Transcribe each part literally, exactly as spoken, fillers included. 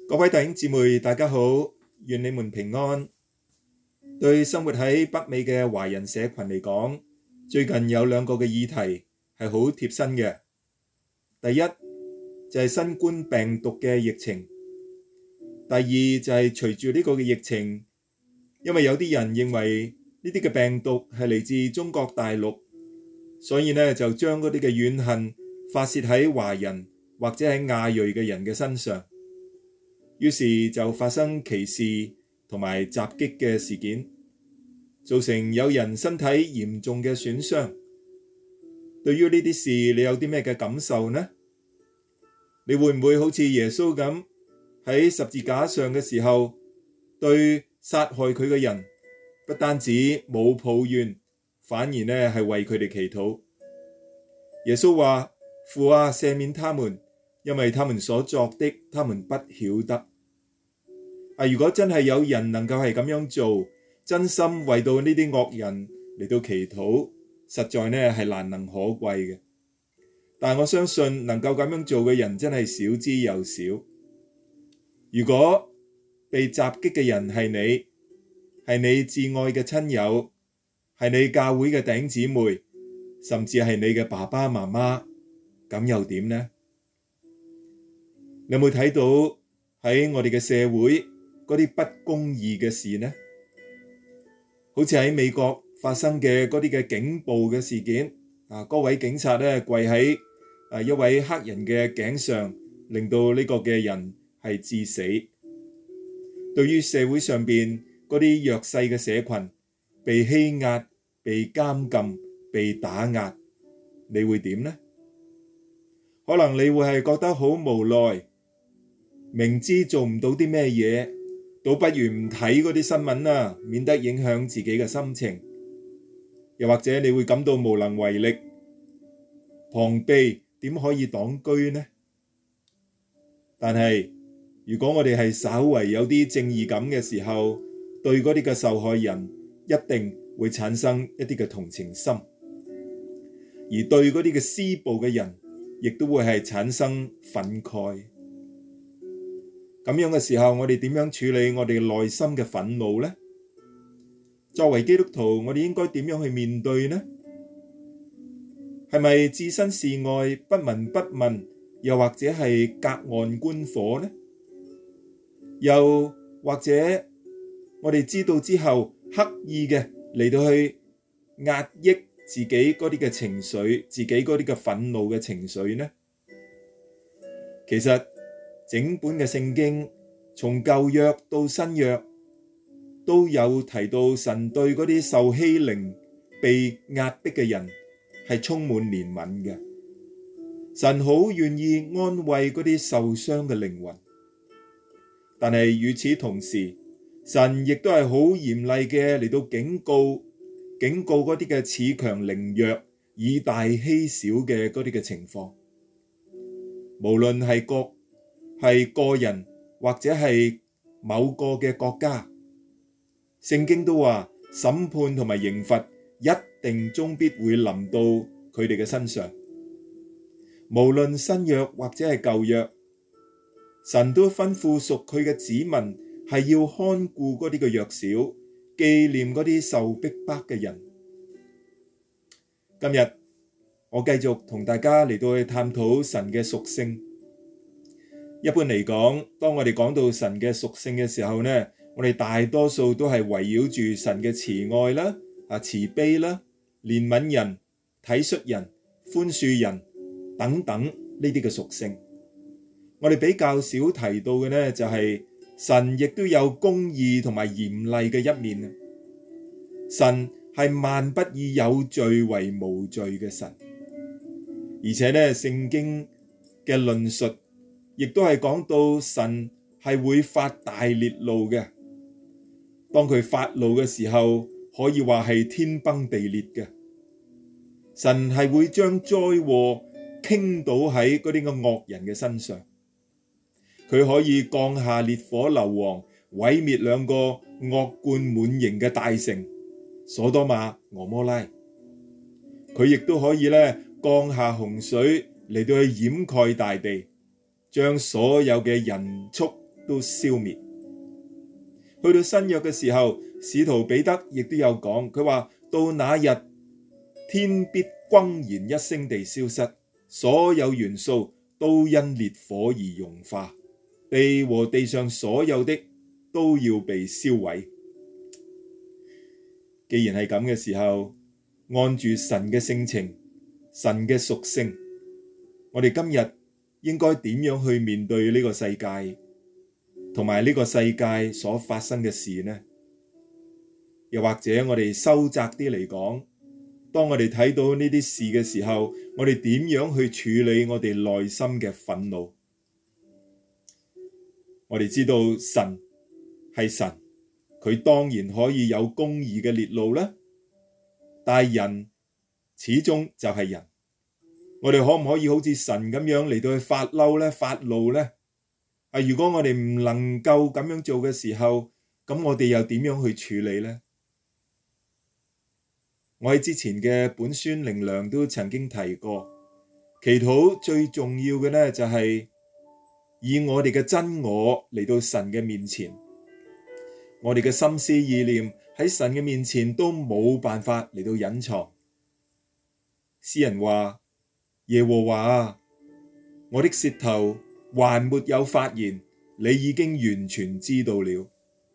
各位弟兄姊妹，大家好，願你們平安。對生活喺北美嘅華人社群嚟講，最近有兩個嘅議題係好貼身嘅。第一就係新冠病毒嘅疫情，第二就係隨住呢個嘅疫情，因為有啲人認為呢啲嘅病毒係嚟自中國大陸，所以呢就將嗰啲嘅怨恨發洩喺華人或者喺亞裔嘅人嘅身上，於是就發生歧視同埋襲擊嘅事件，造成有人身體嚴重嘅損傷。對於呢啲事，你有啲咩嘅感受呢？你會唔會好似耶穌咁喺十字架上嘅時候，對殺害佢嘅人不單止冇抱怨，反而呢係為佢哋祈禱？耶穌話：父啊，赦免他們，因為他們所作的，他們不曉得。啊，如果真係有人能夠係咁樣做，真心為到呢啲惡人嚟到祈禱，實在呢係難能可貴嘅。但我相信能夠咁樣做嘅人真係少之又少。如果被襲擊嘅人係你，係你至愛嘅親友，係你教會嘅弟兄姊妹，甚至係你嘅爸爸媽媽，咁又點呢？你有冇睇到喺我哋嘅社會嗰啲不公義嘅事呢？好似喺美國發生嘅嗰啲嘅警暴嘅事件，啊，嗰位警察咧跪喺啊一位黑人嘅頸上，令到呢個嘅人係致死。對於社會上邊嗰啲弱勢嘅社群被欺壓、被監禁、被打壓，你會點呢？可能你會係覺得好無奈，明知做唔到啲咩嘢，倒不如唔睇嗰啲新聞啦，免得影響自己嘅心情。又或者你會感到無能為力，膀臂點可以擋車呢？但係如果我哋係稍為有啲正義感嘅時候，對嗰啲嘅受害人一定會產生一啲嘅同情心，而對嗰啲嘅施暴嘅人，亦都會係產生憤慨。咁樣嘅時候，我哋點樣處理我哋內心嘅憤怒呢？作為基督徒，我哋應該點樣去面對呢？係咪置身事外，不聞不問，又或者係隔岸觀火呢？又或者我哋知道之後，刻意嘅嚟到去壓抑自己嗰啲嘅情緒，自己嗰啲嘅憤怒嘅情緒呢？其實整本嘅聖經，從舊約到新約，都有提到神對嗰啲受欺凌、被壓迫嘅人係充滿憐憫嘅。神好願意安慰嗰啲受傷嘅靈魂，但係與此同時，神亦都係好嚴厲嘅嚟到警告、警告嗰啲嘅恃強凌弱、以大欺小嘅嗰啲嘅情況。無論係國係個人或者係某個嘅國家，聖經都話審判同埋刑罰一定終必會臨到佢哋嘅身上。無論新約或者係舊約，神都吩咐屬佢嘅子民係要看顧嗰啲嘅弱小，紀念嗰啲受逼迫嘅人。今日我繼續同大家嚟到去探討神嘅屬性。一般嚟講，當我哋講到神嘅屬性嘅時候呢，我哋大多數都係圍繞住神嘅慈愛啦、啊慈悲啦、憐憫人、體恤人、寬恕人等等呢啲嘅屬性。我哋比較少提到嘅呢，就係神亦都有公義同埋嚴厲嘅一面。神係萬不以有罪為無罪嘅神，而且呢，聖經嘅論述亦都係講到神係會發大烈怒嘅。當佢發怒嘅時候，可以話係天崩地裂嘅。神係會將災禍傾倒喺嗰啲嘅惡人嘅身上。佢可以降下烈火硫磺，毀滅兩個惡貫滿盈嘅大城，所多瑪、蛾摩拉。佢亦都可以咧降下洪水嚟到去掩蓋大地，將所有嘅人畜都消滅。去到新約嘅時候，使徒彼得亦都有講，佢話到那日，天必轟然一聲地消失，所有元素都因烈火而融化，地和地上所有的都要被燒毀。既然係咁嘅時候，按住神嘅性情、神嘅屬性，我哋今日應該點樣去面對呢個世界，同埋呢個世界所發生嘅事呢？又或者我哋收窄啲嚟講，當我哋睇到呢啲事嘅時候，我哋點樣去處理我哋內心嘅憤怒？我哋知道神係神，佢當然可以有公義嘅烈怒啦，但係人始終就係人，我哋可唔可以好似神咁樣嚟到去發嬲呢？發怒呢？啊！如果我哋唔能夠咁樣做嘅時候，咁我哋又點樣去處理呢？我喺之前嘅本宣靈糧都曾經提過，祈禱最重要嘅呢，就係以我哋嘅真我嚟到神嘅面前，我哋嘅心思意念喺神嘅面前都冇辦法嚟到隱藏。詩人話：耶和華啊，我的舌頭還沒有發言，你已經完全知道了。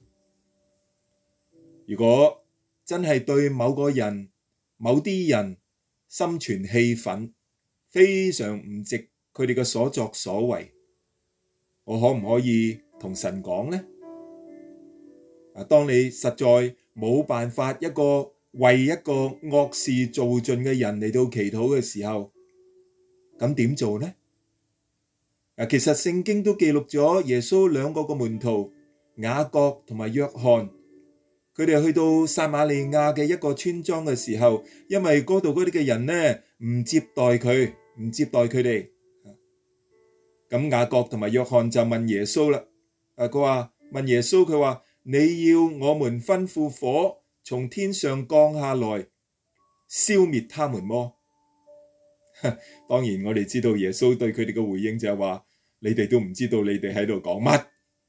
如果真係對某個人、某啲人心存氣憤，非常唔值佢哋嘅所作所為，我可唔可以同神講呢？啊，當你實在冇辦法一個為一個惡事做盡嘅人嚟到祈禱嘅時候，咁點做呢？其實聖經都記錄咗耶穌兩個個門徒雅各同埋約翰，佢哋去到撒瑪利亞嘅一個村莊嘅時候，因為嗰度嗰啲嘅人呢唔接待佢，唔接待佢哋，咁雅各同埋約翰就問耶穌啦，啊，佢話問耶穌，佢話你要我們吩咐火從天上降下來消滅他們麼？當然我哋知道耶穌對佢哋嘅回應就係話，你哋都唔知道你哋喺度講乜。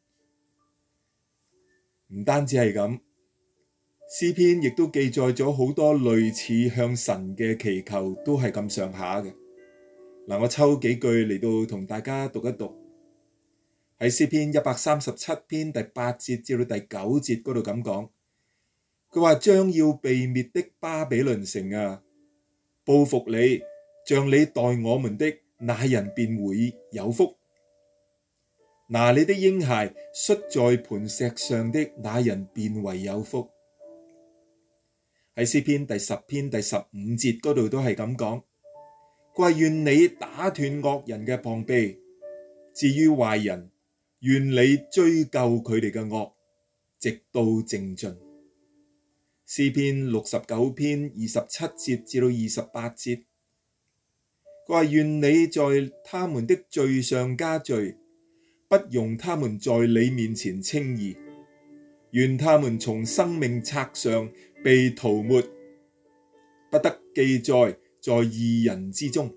唔單止係咁，詩篇亦都記載咗好多類似向神嘅祈求，都係咁上下嘅。嗱，我抽幾句嚟到同大家讀一讀。喺詩篇一百三十七篇第八節至到第九節嗰度咁講，佢話將要被滅的巴比倫城啊，報復你，像你待我們的那人便會有福。拿你的嬰孩摔在磐石上的那人便為有福。喺詩篇第十篇第十五節嗰度都係咁講，佢話願你打斷惡人嘅膀臂，至於壞人，願你追究佢哋嘅惡，直到淨盡。詩篇六十九篇二十七節至到二十八節，佢話願你在他們的罪上加罪，不容他們在你面前稱義，願他們從生命冊上被塗抹，不得記載在義人之中。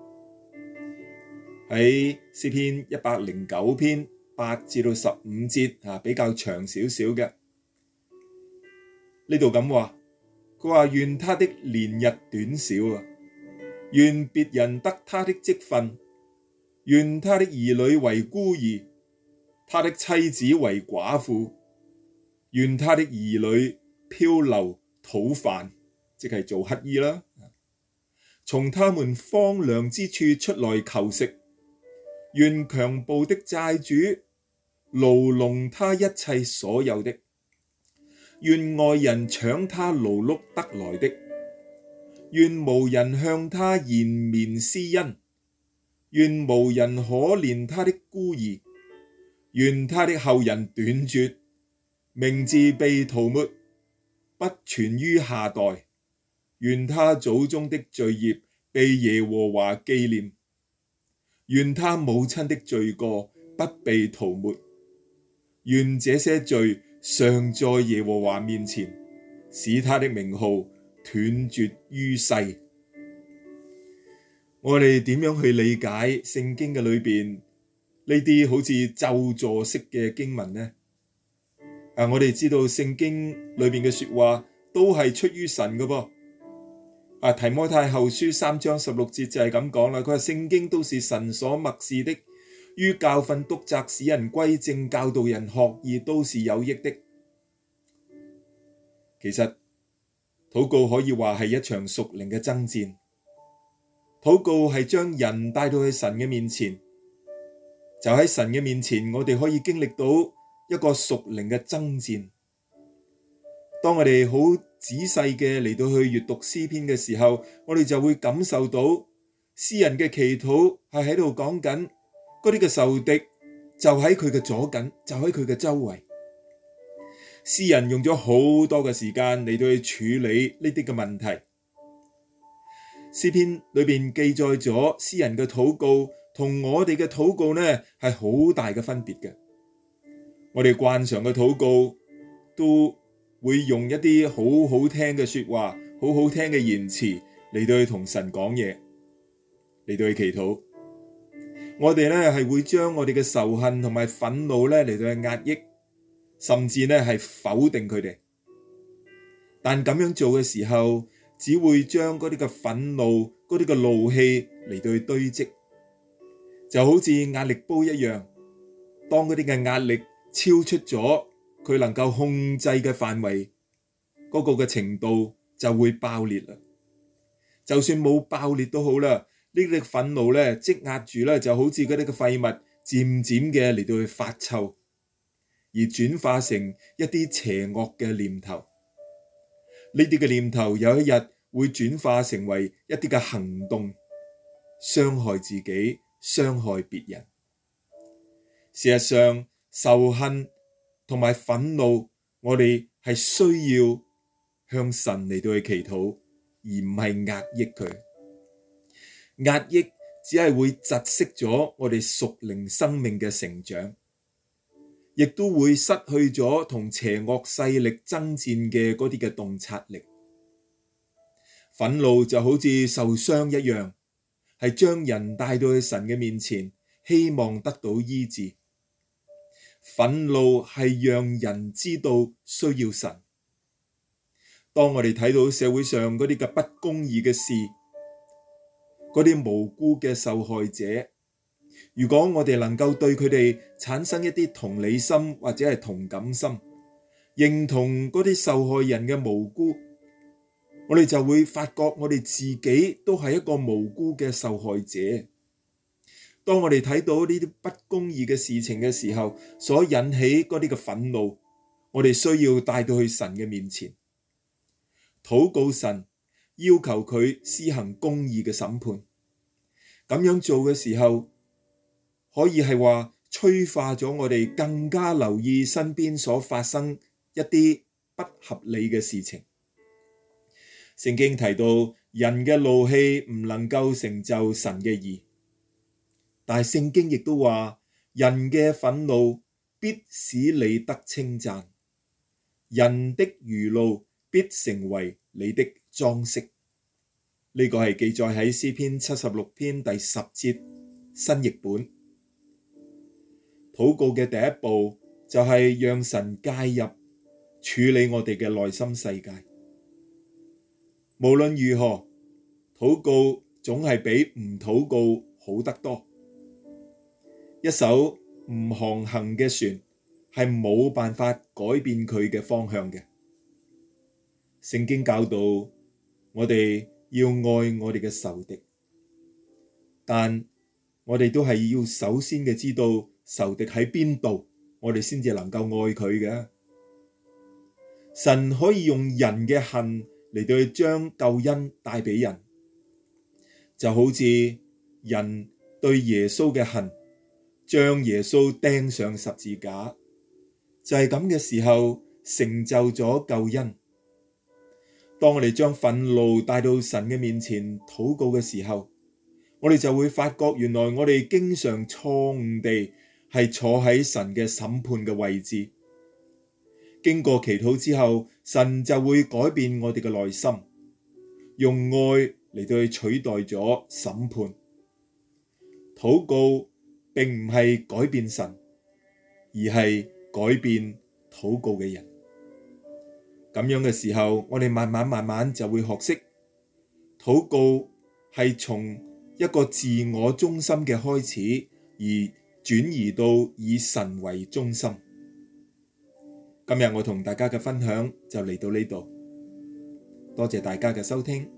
喺詩篇一百零九篇八至到十五節啊，比較長少少嘅，呢度咁話，佢話願他的年日短少啊，願別人得他的職分，願他的兒女為孤兒，他的妻子為寡婦，願他的兒女漂流討飯，即係做乞兒啦，從他們荒涼之處出來求食，願強暴的債主牢籠他一切所有的，願外人搶他勞碌得來的，願無人向他延綿施恩，願無人可憐他的孤兒，願他的後人斷絕，名字被塗抹，不傳於下代，願他祖宗的罪孽被耶和華紀念，願他母親的罪過不被塗抹，願這些罪常在耶和華面前，使他的名號斷絕於世。我哋點樣去理解聖經嘅裏邊呢啲好似咒詛式嘅經文呢？啊，我哋知道聖經裏邊嘅說話都係出於神嘅噃。啊，提摩太後書三章十六節就係咁講啦，佢話聖經都是神所默示的，於教訓、督責、使人歸正、教導人學義，都是有益的。其實禱告可以話係一場屬靈嘅爭戰，禱告係將人帶到去神嘅面前，就喺神嘅面前，我哋可以經歷到一個屬靈嘅爭戰。當我哋好仔細嘅嚟到去閱讀詩篇嘅時候，我哋就會感受到詩人嘅祈禱係喺度講緊嗰啲嘅仇敵就喺佢嘅左近，就喺佢嘅周圍。詩人用咗好多嘅時間嚟到去處理呢啲嘅問題。詩篇裏邊記載咗詩人嘅禱告同我哋嘅禱告呢係好大嘅分別嘅。我哋慣常嘅禱告都會用一啲好好聽嘅說話，好好聽嘅言辭嚟到去同神講嘢，嚟到去祈禱。我哋呢係會將我哋嘅仇恨同埋憤怒呢嚟到去壓抑，甚至呢係否定佢哋。但咁樣做嘅時候，只會將嗰啲嘅憤怒、嗰啲嘅怒氣嚟到去堆積，就好似壓力煲一樣。當嗰啲嘅壓力超出咗佢能夠控制嘅範圍，嗰個嘅程度就會爆裂啦。就算冇爆裂都好啦，呢啲憤怒咧積壓住咧，就好似嗰啲嘅廢物漸漸嘅嚟到去發臭，而轉化成一啲邪惡嘅念頭。呢啲嘅念頭有一日會轉化成為一啲嘅行動，傷害自己，傷害別人。事實上，仇恨同埋憤怒，我哋係需要向神嚟到去祈禱，而唔係壓抑佢。壓抑只係會窒息咗我哋屬靈生命嘅成長，亦都會失去咗同邪惡勢力爭戰嘅嗰啲嘅洞察力。憤怒就好似受傷一樣，係將人帶到去神嘅面前，希望得到醫治。憤怒係讓人知道需要神。當我哋睇到社會上嗰啲嘅不公義嘅事，嗰啲無辜嘅受害者，如果我哋能夠對佢哋產生一啲同理心或者係同感心，認同嗰啲受害人嘅無辜，我哋就會發覺我哋自己都係一個無辜嘅受害者。當我哋睇到呢啲不公義嘅事情嘅時候，所引起嗰啲嘅憤怒，我哋需要帶到去神嘅面前，禱告神，要求佢施行公義嘅審判。咁樣做嘅時候，可以係話催化咗我哋更加留意身邊所發生一啲不合理嘅事情。聖經提到人嘅怒氣唔能夠成就神嘅義，但係聖經亦都話人嘅憤怒必使你得稱讚，人的餘怒必成為你的裝飾。呢個係記載喺詩篇七十六篇第十節新譯本。禱告嘅第一步就係讓神介入處理我哋嘅內心世界。無論如何，禱告總係比唔禱告好得多。一艘唔航行嘅船係冇辦法改變佢嘅方向嘅。聖經教導我哋要愛我哋嘅仇敵，但我哋都係要首先嘅知道仇敵喺邊度，我哋先至能夠愛佢嘅。神可以用人嘅恨嚟到去將救恩帶俾人，就好似人對耶穌嘅恨，將耶穌釘上十字架，就係咁嘅時候成就咗救恩。當我哋將憤怒帶到神嘅面前禱告嘅時候，我哋就會發覺原來我哋經常錯誤地係坐喺神嘅審判嘅位置。經過祈禱之後，神就會改變我哋嘅內心，用愛嚟到去取代咗審判。禱告並唔係改變神，而係改變禱告嘅人。咁樣嘅時候，我哋慢慢慢慢就會學識禱告係從一個自我中心嘅開始，而轉移到以神為中心。今日我同大家嘅分享就嚟到呢度，多謝大家嘅收聽。